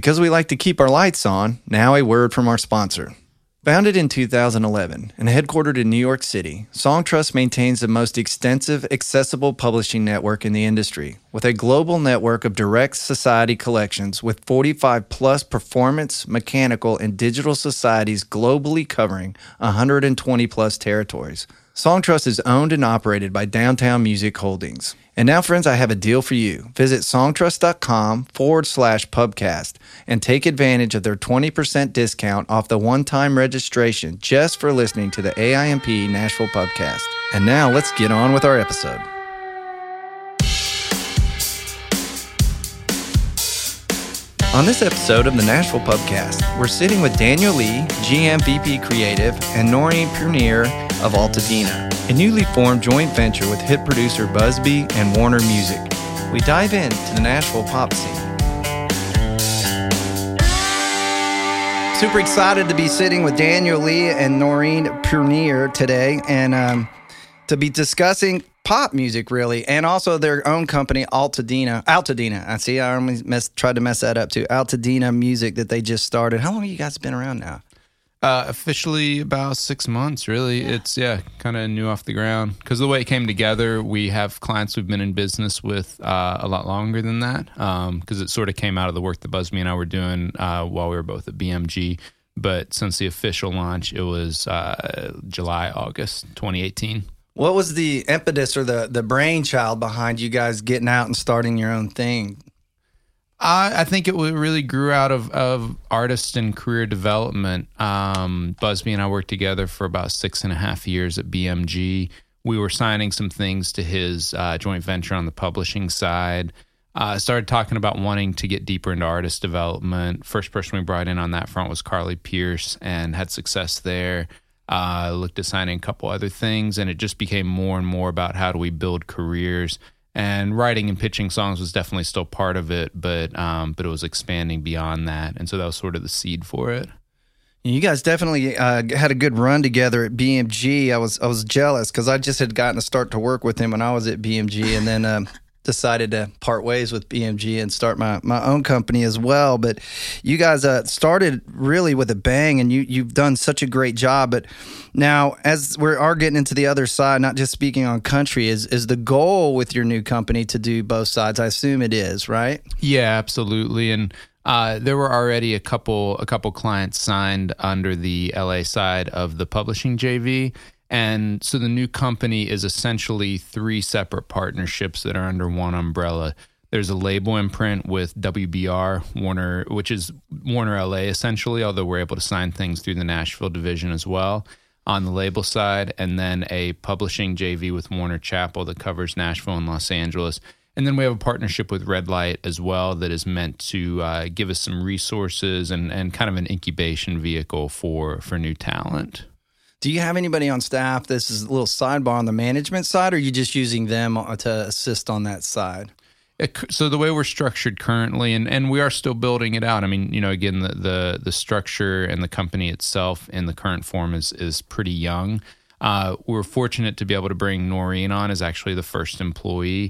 Because we like to keep our lights on, now a word from our sponsor. Founded in 2011 and headquartered in New York City, Songtrust maintains the most extensive, accessible publishing network in the industry, with a global network of direct society collections with 45-plus performance, mechanical, and digital societies globally covering 120-plus territories. Songtrust is owned and operated by Downtown Music Holdings. And now, friends, I have a deal for you. Visit songtrust.com/pubcast and take advantage of their 20% discount off the one-time registration just for listening to the AIMP Nashville Pubcast. And now, let's get on with our episode. On this episode of the Nashville Pubcast, we're sitting with Daniel Lee, GM VP Creative, and Noreen Purnier of Altadena, a newly formed joint venture with hit producer Busby and Warner Music. We dive into the Nashville pop scene. Super excited to be sitting with Daniel Lee and Noreen Purnier today, and to be discussing pop music, really, and also their own company, Altadena. I see, I almost tried to mess that up too. Altadena Music that they just started. How long have you guys been around now? Officially about 6 months, really. Yeah. It's, kind of new off the ground. Because the way it came together, we have clients we've been in business with a lot longer than that. Because it sort of came out of the work that Busby and I were doing while we were both at BMG. But since the official launch, it was July, August 2018. What was the impetus or the brainchild behind you guys getting out and starting your own thing? I think it really grew out of artist and career development. Busby and I worked together for about 6.5 years at BMG. We were signing some things to his joint venture on the publishing side. Started talking about wanting to get deeper into artist development. First person we brought in on that front was Carly Pierce and had success there. Looked at signing a couple other things, and it just became more and more about how do we build careers. And writing and pitching songs was definitely still part of it, but it was expanding beyond that, and so that was sort of the seed for it. You guys definitely had a good run together at BMG. I was jealous because I just had gotten to start to work with him when I was at BMG, and then decided to part ways with BMG and start my own company as well. But you guys started really with a bang, and you've done such a great job. But now, as we are getting into the other side, not just speaking on country, is the goal with your new company to do both sides? I assume it is, right? Yeah, absolutely. And there were already a couple clients signed under the LA side of the publishing JV. And so the new company is essentially 3 separate partnerships that are under one umbrella. There's a label imprint with WBR, Warner, which is Warner LA essentially, although we're able to sign things through the Nashville division as well on the label side. And then a publishing JV with Warner Chappell that covers Nashville and Los Angeles. And then we have a partnership with Red Light as well that is meant to give us some resources and kind of an incubation vehicle for new talent. Do you have anybody on staff? This is a little sidebar on the management side, or are you just using them to assist on that side? So the way we're structured currently, and we are still building it out. I mean, again, the structure and the company itself in the current form is pretty young. We're fortunate to be able to bring Noreen on as actually the first employee.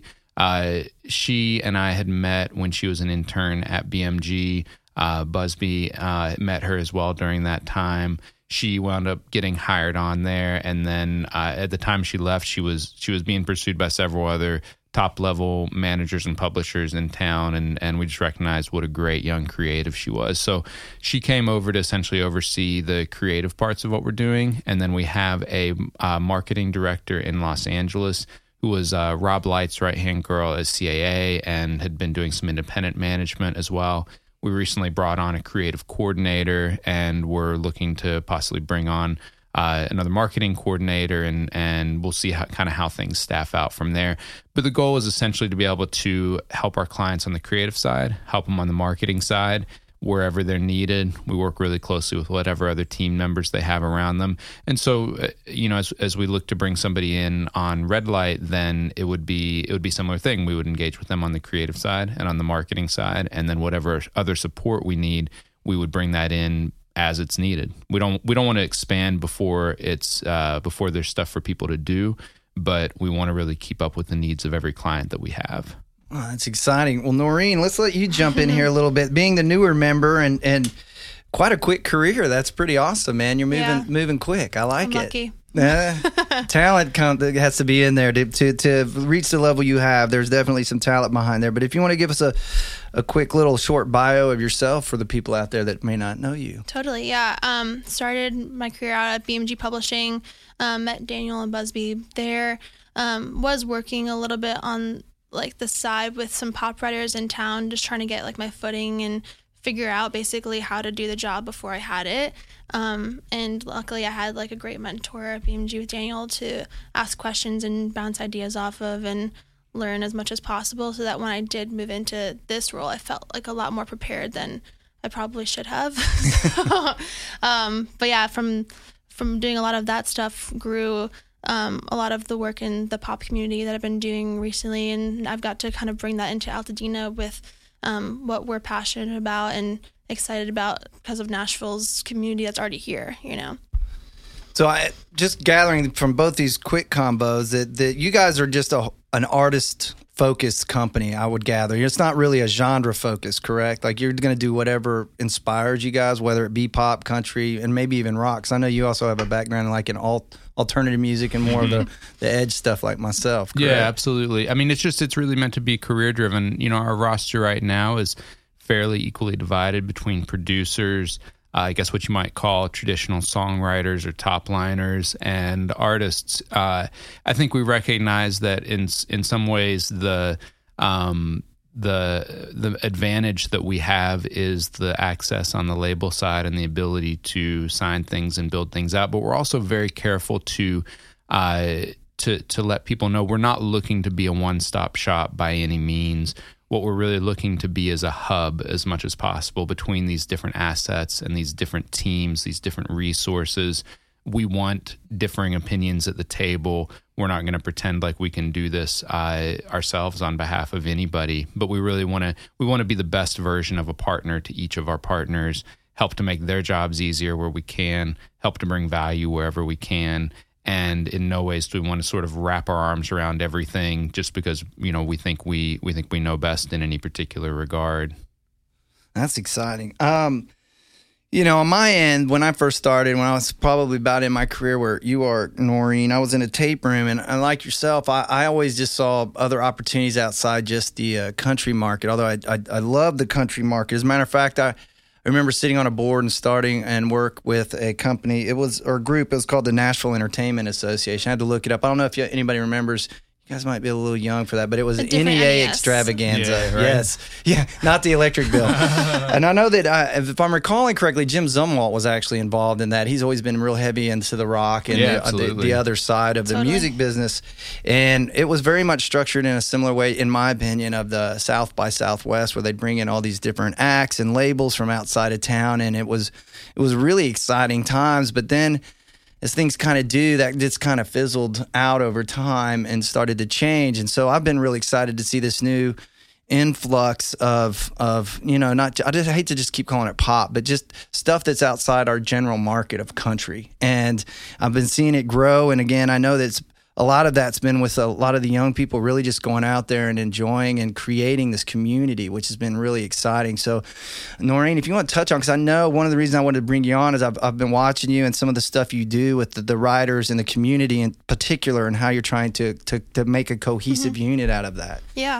She and I had met when she was an intern at BMG. Busby met her as well during that time. She wound up getting hired on there, and then at the time she left, she was being pursued by several other top-level managers and publishers in town, and we just recognized what a great young creative she was. So she came over to essentially oversee the creative parts of what we're doing, and then we have a marketing director in Los Angeles who was Rob Light's right-hand girl as CAA and had been doing some independent management as well. We recently brought on a creative coordinator, and we're looking to possibly bring on another marketing coordinator, and we'll see how things staff out from there. But the goal is essentially to be able to help our clients on the creative side, help them on the marketing side, wherever they're needed. We work really closely with whatever other team members they have around them. And so, as we look to bring somebody in on Red Light, then it would be a similar thing. We would engage with them on the creative side and on the marketing side, and then whatever other support we need, we would bring that in as it's needed. We don't want to expand before there's stuff for people to do, but we want to really keep up with the needs of every client that we have. Oh, that's exciting. Well, Noreen, let's let you jump in here a little bit. Being the newer member and quite a quick career, that's pretty awesome, man. You're moving quick. I like I'm it. lucky. Talent has to be in there to reach the level you have. There's definitely some talent behind there. But if you want to give us a quick little short bio of yourself for the people out there that may not know you. Totally, yeah. Started my career out at BMG Publishing. Met Daniel and Busby there. Was working a little bit on like the side with some pop writers in town, just trying to get like my footing and figure out basically how to do the job before I had it. And luckily I had like a great mentor at BMG with Daniel to ask questions and bounce ideas off of and learn as much as possible, so that when I did move into this role, I felt like a lot more prepared than I probably should have. But yeah, from doing a lot of that stuff grew a lot of the work in the pop community that I've been doing recently, and I've got to kind of bring that into Altadena with what we're passionate about and excited about because of Nashville's community that's already here, you know. So I just gathering from both these quick combos that you guys are just an artist-focused company, I would gather. It's not really a genre-focused, correct? Like you're going to do whatever inspires you guys, whether it be pop, country, and maybe even rock. 'Cause I know you also have a background in like an alternative music and more of the edge stuff like myself, correct? Yeah, absolutely. I mean, it's really meant to be career-driven. You know, our roster right now is fairly equally divided between producers, I guess what you might call traditional songwriters or top liners, and artists. I think we recognize that in some ways the advantage that we have is the access on the label side and the ability to sign things and build things out. But we're also very careful to let people know we're not looking to be a one-stop shop by any means. What we're really looking to be is a hub as much as possible between these different assets and these different teams, these different resources. We want differing opinions at the table. We're not going to pretend like we can do this ourselves on behalf of anybody, but we really want to be the best version of a partner to each of our partners, help to make their jobs easier where we can, help to bring value wherever we can. And in no ways do we want to sort of wrap our arms around everything just because, you know, we think we know best in any particular regard. That's exciting. You know, on my end, when I first started, when I was probably about in my career where you are, Noreen, I was in a tape room, and like yourself, I always just saw other opportunities outside just the country market, although I love the country market. As a matter of fact, I remember sitting on a board and starting and work with a company. It was called the Nashville Entertainment Association. I had to look it up. I don't know if anybody remembers. You guys might be a little young for that, but it was an NEA extravaganza. Yeah, right. Yes. Yeah, not the electric bill. And I know that, if I'm recalling correctly, Jim Zumwalt was actually involved in that. He's always been real heavy into the rock and the other side of the music business. And it was very much structured in a similar way, in my opinion, of the South by Southwest, where they'd bring in all these different acts and labels from outside of town. And it was really exciting times. But then, as things kind of do, that just kind of fizzled out over time and started to change. And so I've been really excited to see this new influx of you know, I hate to just keep calling it pop, but just stuff that's outside our general market of country. And I've been seeing it grow. And again, I know that a lot of that's been with a lot of the young people really just going out there and enjoying and creating this community, which has been really exciting. So, Noreen, if you want to touch on, because I know one of the reasons I wanted to bring you on is I've been watching you and some of the stuff you do with the writers and the community in particular, and how you're trying to make a cohesive unit out of that. Yeah.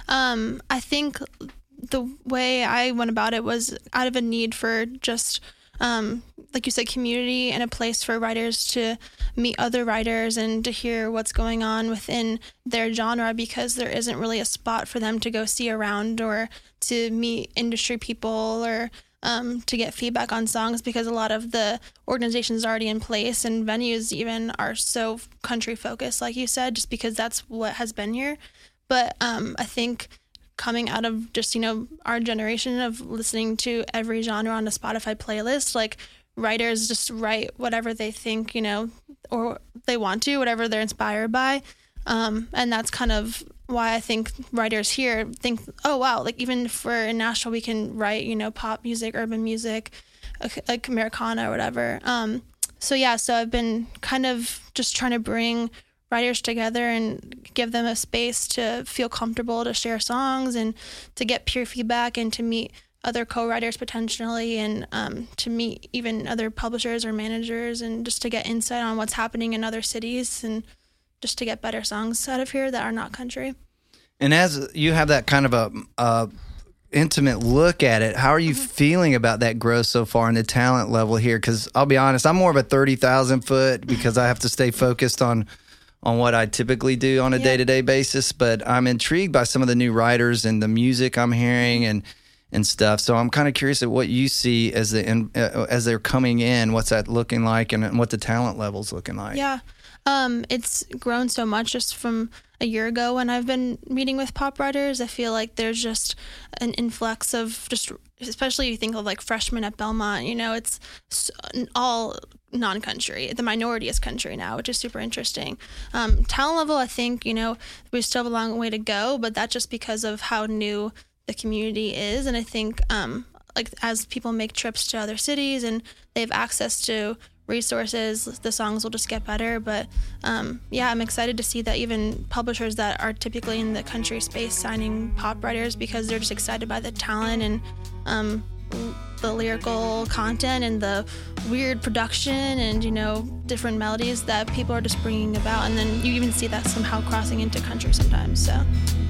I think the way I went about it was out of a need for just like you said, community and a place for writers to meet other writers and to hear what's going on within their genre, because there isn't really a spot for them to go see around or to meet industry people or to get feedback on songs, because a lot of the organizations are already in place and venues even are so country focused, like you said, just because that's what has been here. But I think coming out of just, you know, our generation of listening to every genre on a Spotify playlist, like writers just write whatever they think, you know, or they want to, whatever they're inspired by. And that's kind of why I think writers here think, oh, wow, like even for in Nashville, we can write, you know, pop music, urban music, like Americana or whatever. So I've been kind of just trying to bring writers together and give them a space to feel comfortable to share songs and to get peer feedback and to meet other co-writers potentially, and to meet even other publishers or managers, and just to get insight on what's happening in other cities and just to get better songs out of here that are not country. And as you have that kind of a intimate look at it, how are you feeling about that growth so far in the talent level here? Because I'll be honest, I'm more of a 30,000 foot because I have to stay focused on what I typically do on a day-to-day basis. But I'm intrigued by some of the new writers and the music I'm hearing and stuff. So I'm kind of curious at what you see as they're coming in. What's that looking like, and what the talent level's looking like? Yeah, it's grown so much just from a year ago when I've been meeting with pop writers. I feel like there's just an influx of just, especially you think of like freshmen at Belmont, it's all non-country. The minority is country now, which is super interesting. Talent level, I think, we still have a long way to go, but that's just because of how new the community is. And I think as people make trips to other cities and they have access to resources, the songs will just get better. But I'm excited to see that even publishers that are typically in the country space signing pop writers, because they're just excited by the talent and the lyrical content and the weird production and different melodies that people are just bringing about. And then you even see that somehow crossing into country sometimes. So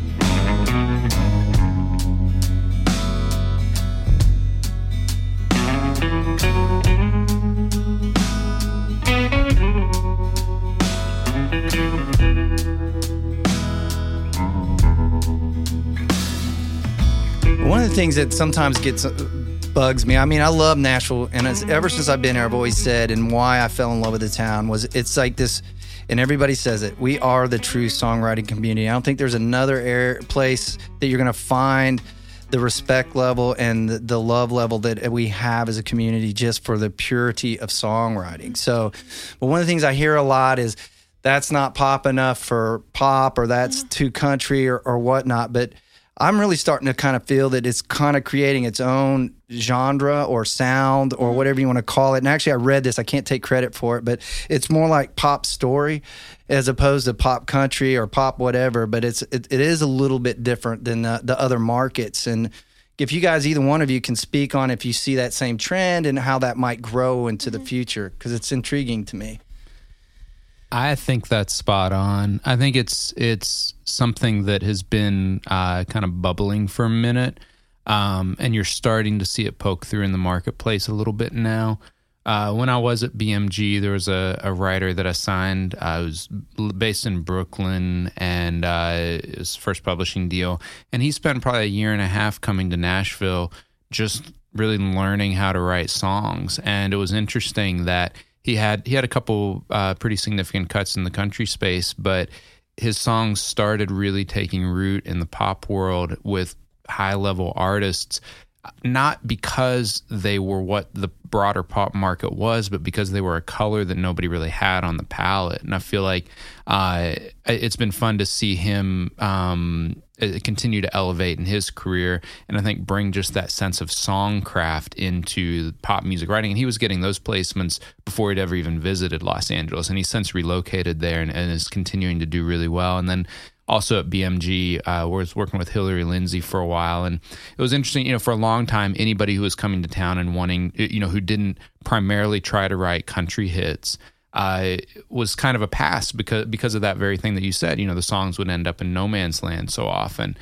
one of the things that sometimes bugs me, I mean, I love Nashville, and ever since I've been here, I've always said, and why I fell in love with the town was it's like this, and everybody says it, we are the true songwriting community. I don't think there's another place that you're going to find the respect level and the love level that we have as a community just for the purity of songwriting. So, but one of the things I hear a lot is that's not pop enough for pop, or that's too country or whatnot. But I'm really starting to kind of feel that it's kind of creating its own genre or sound or whatever you want to call it. And actually, I read this. I can't take credit for it, but it's more like pop story as opposed to pop country or pop whatever. But it is a little bit different than the other markets. And if you guys, either one of you, can speak on if you see that same trend and how that might grow into the future, because it's intriguing to me. I think that's spot on. I think it's something that has been kind of bubbling for a minute, and you're starting to see it poke through in the marketplace a little bit now. When I was at BMG, there was a writer that I signed. I was based in Brooklyn, and his first publishing deal. And he spent probably a year and a half coming to Nashville, just really learning how to write songs. And it was interesting that he had a couple pretty significant cuts in the country space, but his songs started really taking root in the pop world with high-level artists, not because they were what the broader pop market was, but because they were a color that nobody really had on the palette. And I feel like it's been fun to see him continue to elevate in his career, and I think bring just that sense of songcraft into pop music writing. And he was getting those placements before he'd ever even visited Los Angeles, and he's since relocated there and is continuing to do really well. And then also at BMG, where I was working with Hillary Lindsay for a while. And it was interesting, for a long time, anybody who was coming to town and wanting, who didn't primarily try to write country hits, was kind of a pass because of that very thing that you said. The songs would end up in no man's land so often.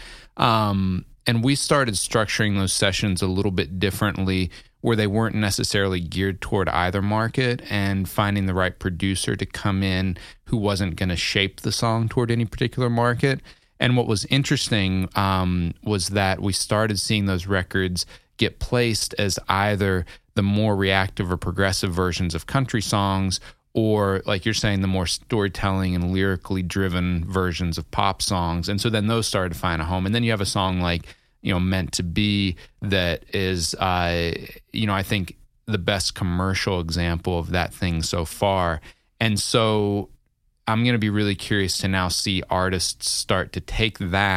And we started structuring those sessions a little bit differently, where they weren't necessarily geared toward either market, and finding the right producer to come in who wasn't going to shape the song toward any particular market. And what was interesting was that we started seeing those records get placed as either the more reactive or progressive versions of country songs, or, like you're saying, the more storytelling and lyrically driven versions of pop songs. And so then those started to find a home. And then you have a song like, Meant to Be, that is, I think the best commercial example of that thing so far. And so I'm going to be really curious to now see artists start to take that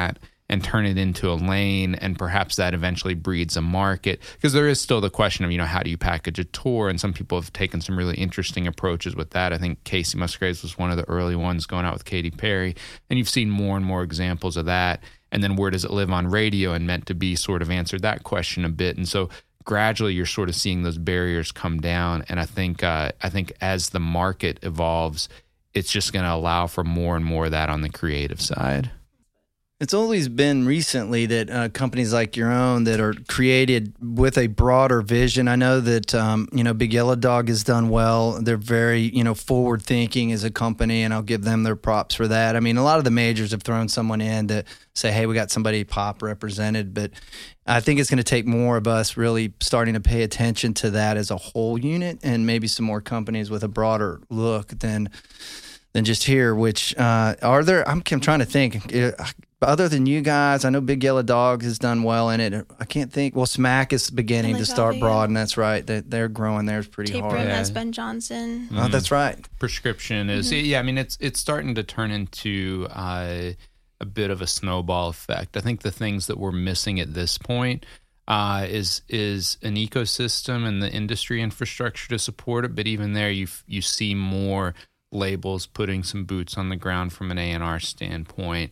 and turn it into a lane, and perhaps that eventually breeds a market. Because there is still the question of, how do you package a tour? And some people have taken some really interesting approaches with that. I think Casey Musgraves was one of the early ones going out with Katy Perry. And you've seen more and more examples of that. And then where does it live on radio and Meant to Be sort of answered that question a bit. And so gradually you're sort of seeing those barriers come down. And I think as the market evolves, it's just going to allow for more and more of that on the creative side. It's always been recently that companies like your own that are created with a broader vision. I know that, Big Yellow Dog has done well. They're very, forward thinking as a company, and I'll give them their props for that. I mean, a lot of the majors have thrown someone in to say, hey, we got somebody pop represented, but I think it's going to take more of us really starting to pay attention to that as a whole unit, and maybe some more companies with a broader look than just here, which are there? I'm trying to think. Other than you guys, I know Big Yellow Dog has done well in it. I can't think. Well, Smack is beginning to start broad, and that's right. They're growing theirs pretty hard. Tape Room has Ben Johnson. Oh, that's right. Prescription is, I mean, it's starting to turn into a bit of a snowball effect. I think the things that we're missing at this point is an ecosystem and the industry infrastructure to support it. But even there, you see more labels putting some boots on the ground from an A&R standpoint.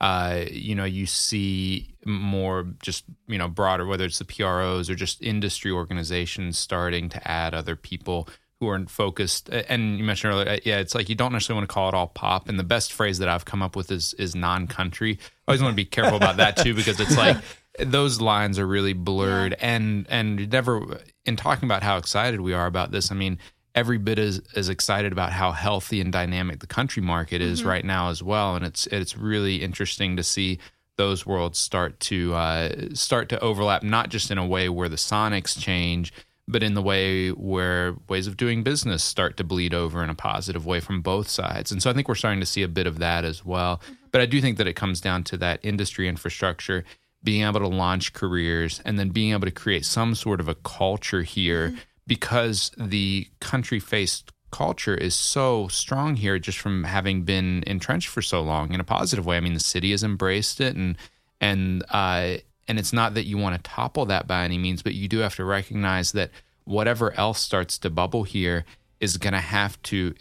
You see more just, broader, whether it's the PROs or just industry organizations starting to add other people who are focused. And you mentioned earlier, it's like you don't necessarily want to call it all pop. And the best phrase that I've come up with is non-country. I always want to be careful about that too, because it's like those lines are really blurred. Yeah. And never, in talking about how excited we are about this, I mean, every bit as excited about how healthy and dynamic the country market is right now as well. And it's really interesting to see those worlds start to overlap, not just in a way where the sonics change, but in the way where ways of doing business start to bleed over in a positive way from both sides. And so I think we're starting to see a bit of that as well. But I do think that it comes down to that industry infrastructure, being able to launch careers, and then being able to create some sort of a culture here, because the country-faced culture is so strong here just from having been entrenched for so long in a positive way. I mean, the city has embraced it, and it's not that you want to topple that by any means, but you do have to recognize that whatever else starts to bubble here is going to have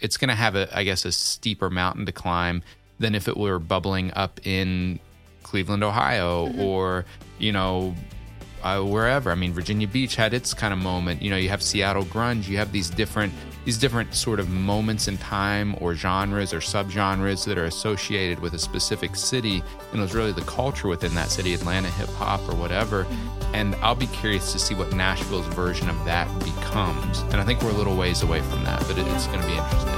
a steeper mountain to climb than if it were bubbling up in Cleveland, Ohio, or, wherever. I mean, Virginia Beach had its kind of moment. You have Seattle grunge. You have these different sort of moments in time or genres or subgenres that are associated with a specific city, and it was really the culture within that city, Atlanta hip hop or whatever. And I'll be curious to see what Nashville's version of that becomes. And I think we're a little ways away from that, but it's going to be interesting.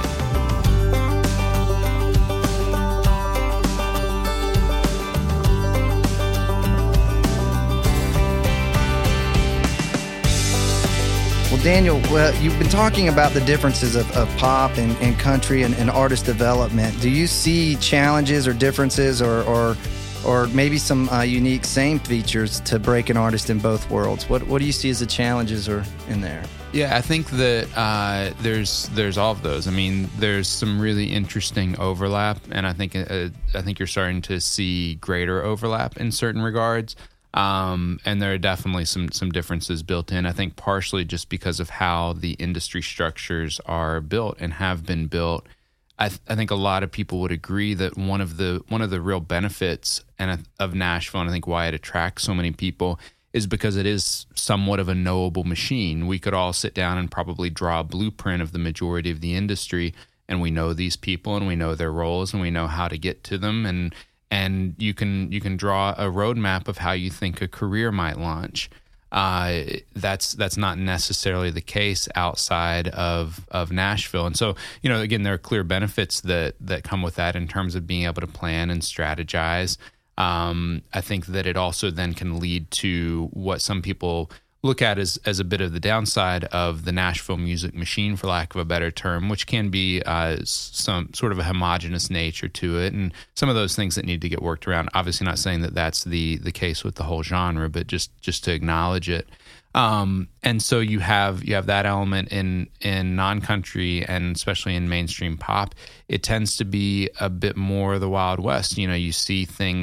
Daniel, you've been talking about the differences of pop and country and artist development. Do you see challenges or differences or maybe some unique same features to break an artist in both worlds? What do you see as the challenges are in there? Yeah, I think that there's all of those. I mean, there's some really interesting overlap, and I think you're starting to see greater overlap in certain regards. And there are definitely some differences built in. I think partially just because of how the industry structures are built and have been built. I think a lot of people would agree that one of the real benefits of Nashville, and I think why it attracts so many people, is because it is somewhat of a knowable machine. We could all sit down and probably draw a blueprint of the majority of the industry, and we know these people and we know their roles and we know how to get to them, and you can draw a roadmap of how you think a career might launch. That's not necessarily the case outside of Nashville. And so, again, there are clear benefits that come with that in terms of being able to plan and strategize. I think that it also then can lead to what some people look at as a bit of the downside of the Nashville music machine, for lack of a better term, which can be some sort of a homogenous nature to it, and some of those things that need to get worked around. Obviously not saying that that's the case with the whole genre, but just to acknowledge it. And so you have that element in non-country, and especially in mainstream pop. It tends to be a bit more the Wild West. You see things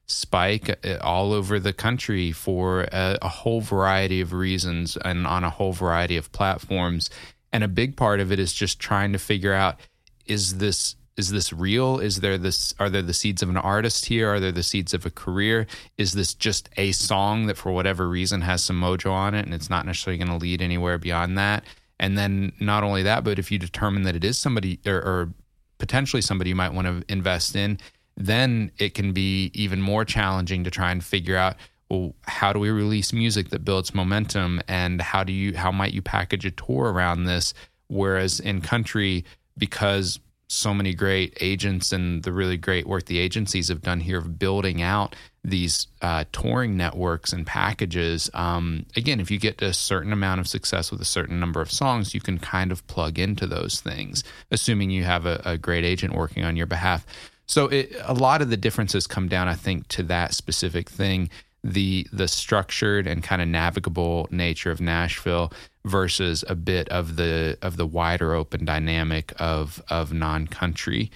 spike all over the country for a whole variety of reasons and on a whole variety of platforms. And a big part of it is just trying to figure out, is this real? Are there the seeds of an artist here? Are there the seeds of a career? Is this just a song that for whatever reason has some mojo on it and it's not necessarily going to lead anywhere beyond that? And then not only that, but if you determine that it is somebody or potentially somebody you might want to invest in, then it can be even more challenging to try and figure out, well, how do we release music that builds momentum, and how might you package a tour around this? Whereas in country, because so many great agents and the really great work the agencies have done here of building out these touring networks and packages, again, if you get to a certain amount of success with a certain number of songs, you can kind of plug into those things, assuming you have a great agent working on your behalf. So a lot of the differences come down, I think, to that specific thing, the structured and kind of navigable nature of Nashville versus a bit of the wider open dynamic of non-country.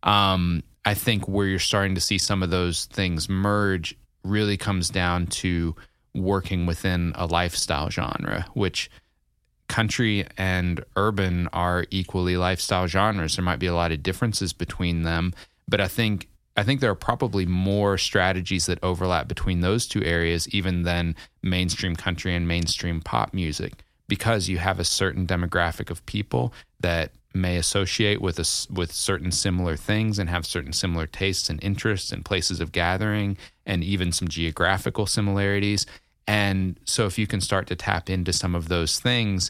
I think where you're starting to see some of those things merge really comes down to working within a lifestyle genre, which country and urban are equally lifestyle genres. There might be a lot of differences between them, but I think there are probably more strategies that overlap between those two areas even than mainstream country and mainstream pop music, because you have a certain demographic of people that may associate with certain similar things and have certain similar tastes and interests and places of gathering and even some geographical similarities. And so if you can start to tap into some of those things,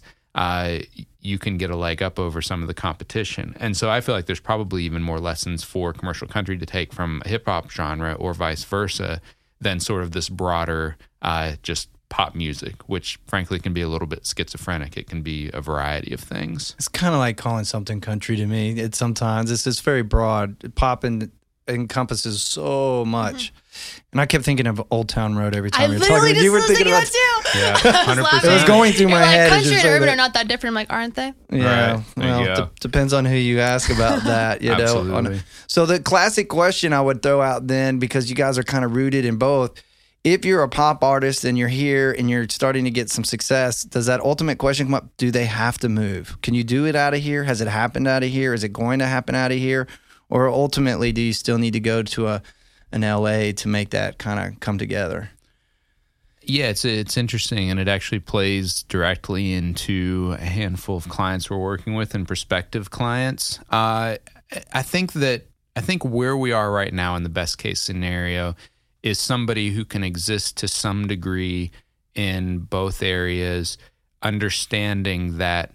you can get a leg up over some of the competition. And so I feel like there's probably even more lessons for commercial country to take from a hip hop genre or vice versa than sort of this broader just pop music, which frankly can be a little bit schizophrenic. It can be a variety of things. It's kind of like calling something country to me. It's just very broad. Pop encompasses so much. And I kept thinking of Old Town Road every time you were talking. You were thinking about it too. Yeah, 100%. It was going through my head. Country and urban are not that different. I'm like, aren't they? Yeah. Right. Well, depends on who you ask about that. You know. Absolutely. So the classic question I would throw out then, because you guys are kind of rooted in both. If you're a pop artist and you're here and you're starting to get some success, does that ultimate question come up? Do they have to move? Can you do it out of here? Has it happened out of here? Is it going to happen out of here? Or ultimately, do you still need to go to an LA to make that kind of come together? Yeah, it's interesting, and it actually plays directly into a handful of clients we're working with and prospective clients. I think where we are right now in the best case scenario is somebody who can exist to some degree in both areas, understanding that,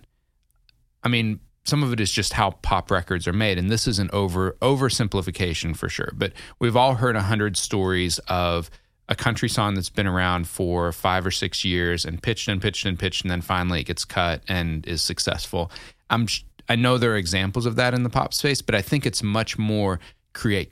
I mean, some of it is just how pop records are made, and this is an oversimplification for sure, but we've all heard 100 stories of a country song that's been around for 5 or 6 years and pitched, and then finally it gets cut and is successful. I know there are examples of that in the pop space, but I think it's much more create,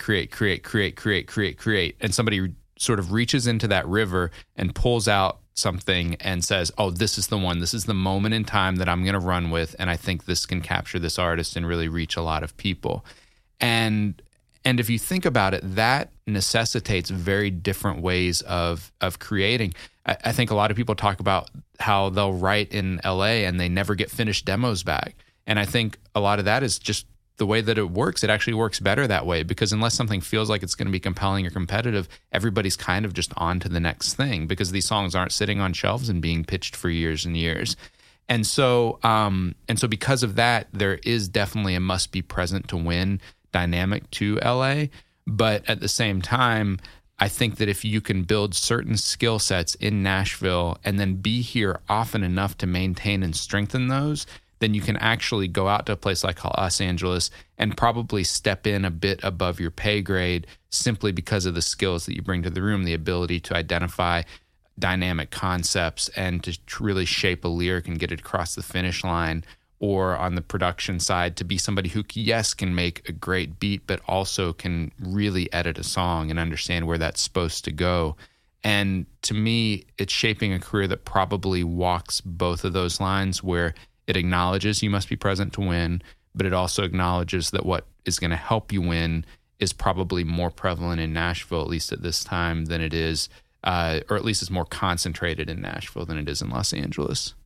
and somebody sort of reaches into that river and pulls out something and says, oh, this is the one, this is the moment in time that I'm going to run with, and I think this can capture this artist and really reach a lot of people. And if you think about it, that necessitates very different ways of creating. I think a lot of people talk about how they'll write in LA and they never get finished demos back. And I think a lot of that is just the way that it works. It actually works better that way, because unless something feels like it's going to be compelling or competitive, everybody's kind of just on to the next thing, because these songs aren't sitting on shelves and being pitched for years and years. And so because of that, there is definitely a must be present to win dynamic to LA. But at the same time, I think that if you can build certain skill sets in Nashville and then be here often enough to maintain and strengthen those, then you can actually go out to a place like Los Angeles and probably step in a bit above your pay grade simply because of the skills that you bring to the room, the ability to identify dynamic concepts and to really shape a lyric and get it across the finish line. Or on the production side, to be somebody who, yes, can make a great beat, but also can really edit a song and understand where that's supposed to go. And to me, it's shaping a career that probably walks both of those lines, where it acknowledges you must be present to win, but it also acknowledges that what is going to help you win is probably more prevalent in Nashville, at least at this time, than it is, or at least it's more concentrated in Nashville than it is in Los Angeles.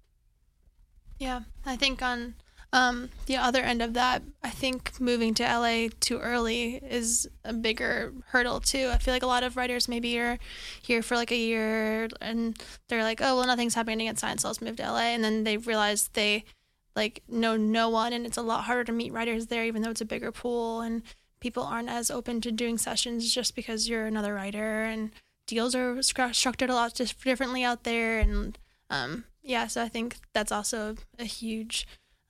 Yeah, I think on the other end of that, I think moving to LA too early is a bigger hurdle too. I feel like a lot of writers maybe are here for like a year and they're like, oh, well, nothing's happening at Science, so let's move to LA. And then they realize they like know no one, and it's a lot harder to meet writers there, even though it's a bigger pool, and people aren't as open to doing sessions just because you're another writer, and deals are structured a lot differently out there. And so I think that's also a huge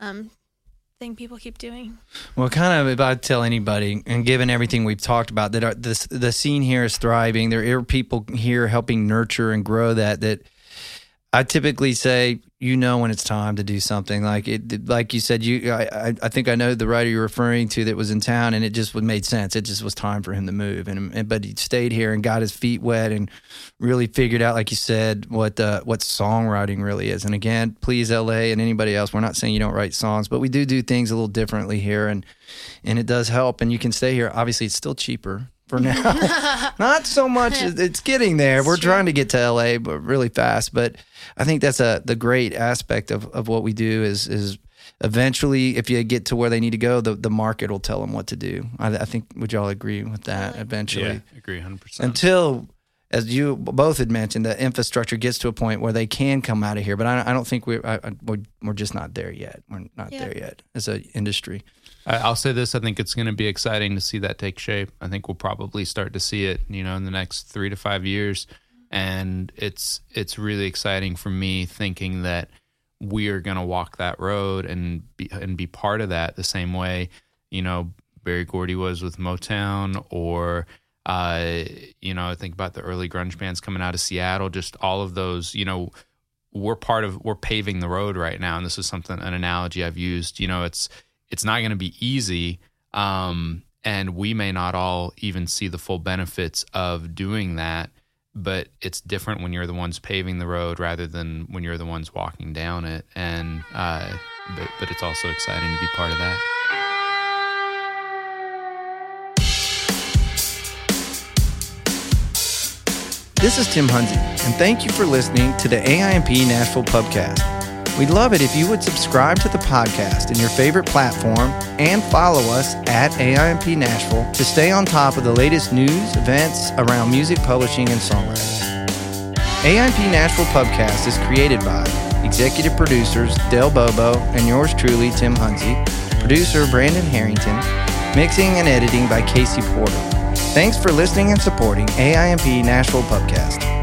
thing people keep doing. Well, kind of if I tell anybody, and given everything we've talked about, that the scene here is thriving. There are people here helping nurture and grow that I typically say, when it's time to do something like it. Like you said, I think I know the writer you're referring to that was in town, and it just made sense. It just was time for him to move, but he stayed here and got his feet wet and really figured out, like you said, what songwriting really is. And again, please, LA and anybody else, we're not saying you don't write songs, but we do things a little differently here, and it does help. And you can stay here. Obviously, it's still cheaper for now. Not so much. It's getting there. We're trying to get to LA, but really fast. But I think that's the great aspect of what we do is eventually, if you get to where they need to go, the market will tell them what to do. I think, would y'all agree with that eventually? Yeah, I agree 100%. Until, as you both had mentioned, the infrastructure gets to a point where they can come out of here. But I don't think we're just not there yet. We're not there yet as an industry. I'll say this, I think it's going to be exciting to see that take shape. I think we'll probably start to see it, in the next 3 to 5 years. And it's really exciting for me thinking that we are going to walk that road and be part of that the same way, Berry Gordy was with Motown, or, I think about the early grunge bands coming out of Seattle, just all of those, we're paving the road right now. And this is an analogy I've used, it's not going to be easy, and we may not all even see the full benefits of doing that, but it's different when you're the ones paving the road rather than when you're the ones walking down it. And but it's also exciting to be part of that. This is Tim Hunzy, and thank you for listening to the AIMP Nashville Pubcast. We'd love it if you would subscribe to the podcast in your favorite platform and follow us at AIMP Nashville to stay on top of the latest news, events around music publishing and songwriting. AIMP Nashville Pubcast is created by executive producers Del Bobo and yours truly, Tim Hunzy, producer Brandon Harrington, mixing and editing by Casey Porter. Thanks for listening and supporting AIMP Nashville Pubcast.